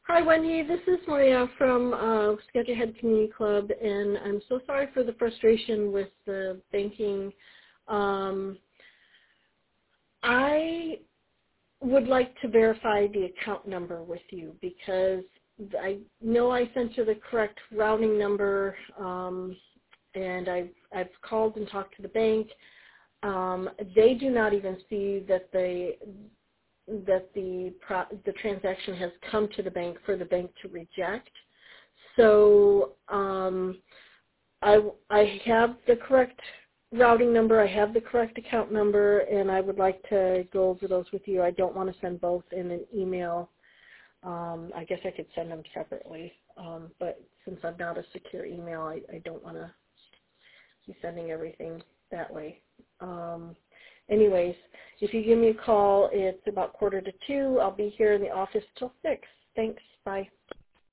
Hi, Wendy. This is Maria from Sketcherhead Community Club, and I'm so sorry for the frustration with the banking. I would like to verify the account number with you because I know I sent you the correct routing number, and I've called and talked to the bank. They do not even see that the transaction has come to the bank for the bank to reject. So I have the correct routing number, I have the correct account number, and I would like to go over those with you. I don't want to send both in an email. I guess I could send them separately, but since I'm not a secure email, I don't want to be sending everything that way. Anyways, if you give me a call, it's about 1:45. I'll be here in the office till 6. Thanks. Bye.